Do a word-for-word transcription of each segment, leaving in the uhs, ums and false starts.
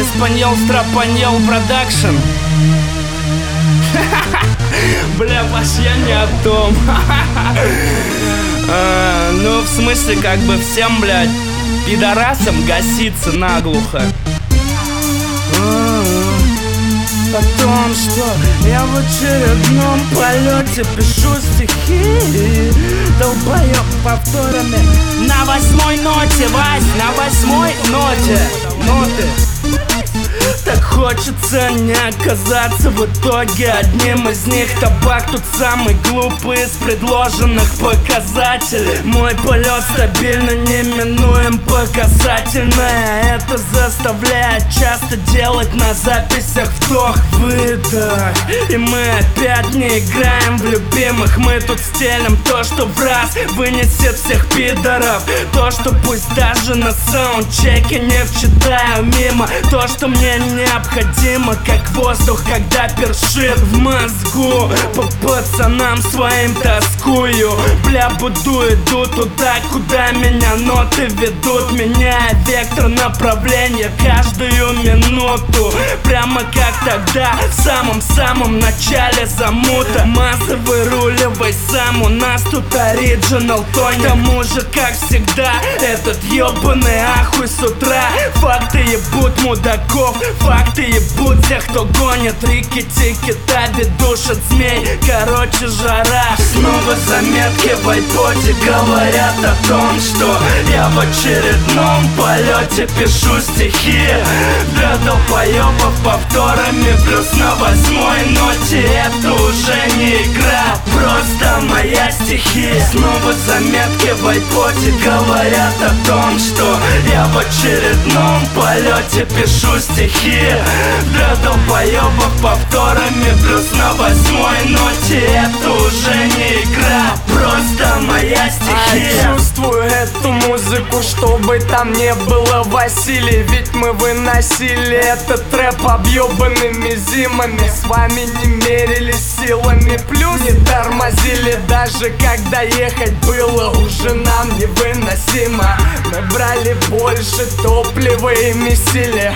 Испаньол, Страпаньол, Продакшн. Бля, Паш, я не о том. а, Ну, в смысле, как бы всем, блядь, пидорасам гаситься наглухо. О том, что я в очередном полете пишу стихи, долбоёб повторами на восьмой ноте, Вась, на восьмой ноте, ноты. Так хочется не оказаться в итоге одним из них. Табак тут самый глупый из предложенных показателей. Мой полет стабильно неминуем, показательное. Это заставляет часто делать на записях вдох-выдох. И мы опять не играем в любимых. Мы тут стелим то, что в раз вынесет всех пидоров. То, что пусть даже на саундчеке не вчитаю мимо. То, что мне необходимо, как воздух, когда першит в мозгу. По пацанам своим тоскую. Бля, буду, иду туда, куда меня ноты ведут. Меняя вектор направления каждую минуту. Прямо как тогда, в самом-самом начале замута. Масса, выруливай сам, у нас тут оригинал тонь. К тому же, как всегда, этот ебаный ахуй с утра. Факты ебут мудаков, факты ебут тех, кто гонит. Рики-тики-таби душат змей. Короче, жара. Снова заметки в айподе говорят о том, что я в очередном полете пишу стихи. Для долбоебов повторами плюс на восьмой ноте. Это уже не игра, просто моя стихия. Снова заметки в айподе говорят о том, что я в очередном полете пишу стихи. Для долбоебов повторами плюс на восьмой ноте. Это уже не игра, просто моя стихия. А чувствую эту музыку, чтобы там не было Василий. Ведь мы выносили этот рэп объебанными зимами. С вами не мерились силами, плюс не тормозили. Даже когда ехать было уже нам невыносимо. Мы брали больше топлива и месили.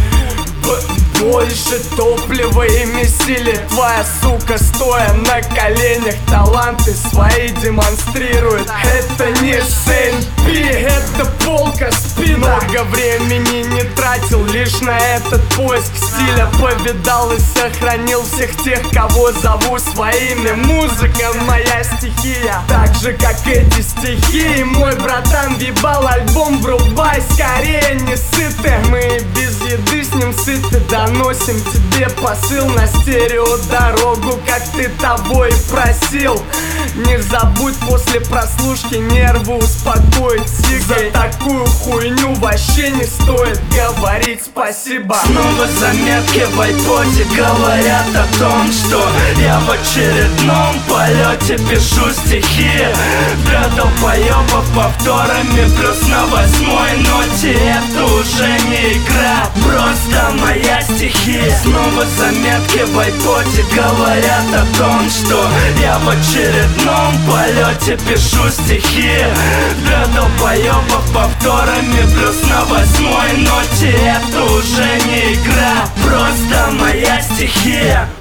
Больше топлива и месили. Твоя сука, стоя на коленях, таланты свои демонстрирует. Это не СНП, это полка спина. Много времени не тратил лишь на этот поиск стиля. Повидал и сохранил всех тех, кого зову своими. Музыка моя стихия, так же как эти стихи. Мой братан въебал альбом, врубай скорее, не сыты. Мы без еды с ним сыты, доносим тебе посыл на стерео дорогу, как ты того и просил. Не забудь после прослушки нервы успокоить сигой. За такую хуйню вообще не стоит говорить спасибо. Снова заметки в айподе говорят о том, что я в очередном полете пишу стихи. Для долбоебов повторами плюс на восьмой ноте. Это уже не игра, просто моя стихия. Снова заметки в айподе говорят о том, что я в очередном полете пишу стихи. Для долбоебов повторами плюс на восьмой ноте. Это уже не игра, просто моя стихия.